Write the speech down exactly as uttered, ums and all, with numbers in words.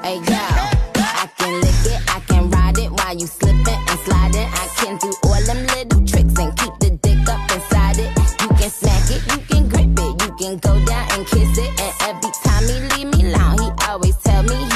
Hey yo, I can lick it, I can ride it while you slipping and sliding. I can do all them little tricks and keep the dick up inside it. You can smack it, you can grip it, you can go down and kiss it. And every time he leave me alone, he always tell me